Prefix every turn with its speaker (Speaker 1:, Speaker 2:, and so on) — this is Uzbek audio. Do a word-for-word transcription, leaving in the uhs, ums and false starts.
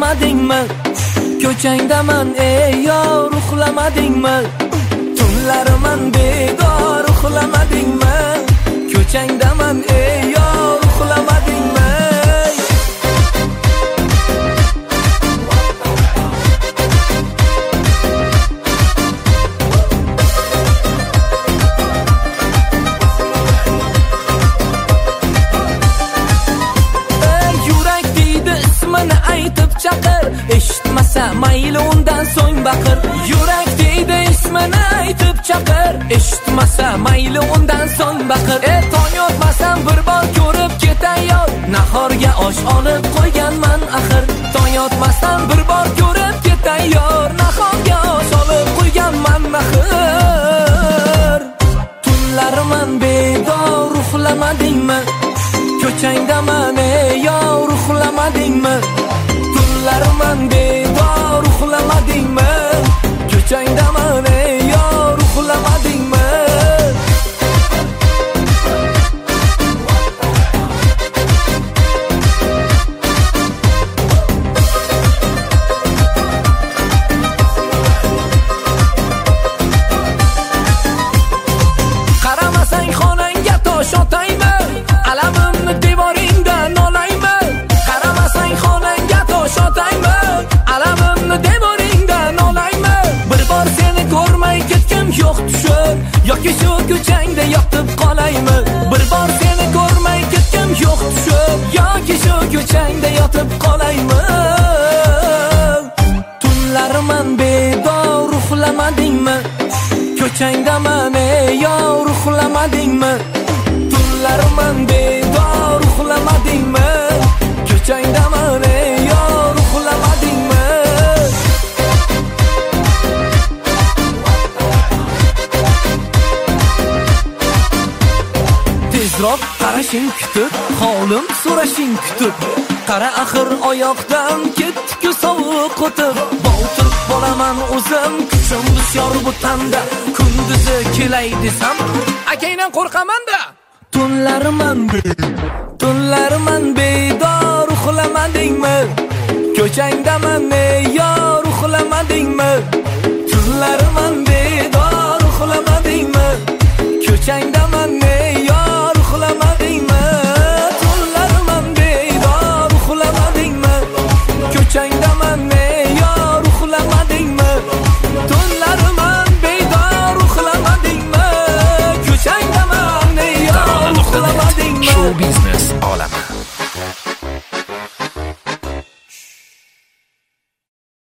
Speaker 1: uxlamadingmi? Ko'changdaman ey yor, uxlamadingmi? Tunlariman bedor, uxlamadingmi? Ko'changdaman ey yor, uxlamadingmi? Chaqir, eshitmasa mayli undan so'ng baqir. Yurak deydi ismini aytib chaqir, eshitmasa mayli undan so'ng baqir. E tong yotmasam bir bor ko'rib ketay yor, nahorga osh olib qo'yganman axir. Tong yotmasam bir bor ko'rib ketay yor, nahorga osh olib qo'yganman axir. Tunlariman bedor, uxlamadingmi? Ko'changdaman ey yor, uxlamadingmi? Tunlariman bedor, uxlamadingmi? Ko'changdaman ey yor, uxlamadingmi? Qaramasang xonangga tosh otaymi? Alamimni devoringdan olaymi? Qaramasang xonangga tosh otaymi? Alamimni devoringdan olaymi? Bir bor seni ko'rmay ketkim yo'q tushib, yoki shu ko'changda yotib qolaymi? Bir bor seni ko'rmay ketkim yo'q tushib, yoki shu ko'changda yotib qolaymi? Tunlariman bedor, uxlamadingmi? Ko'changdaman ey yor, uxlamadingmi? Tunlariman bedor, uxlamadingmi? Ko'changdaman ey yor, uxlamadingmi? Tezroq qarashing kutib, holim so'rashing kutib. Qara axir oyoqdan ketdi-ku sovuq o'tib. Botir bo'laman o'zim, kuchim bisyor bu tanda. Kunduzi kelay desam, akangdan qo'rqaman-da. Tunlariman bedor, tunlariman bedor, uxlamadingmi? Ko'changdaman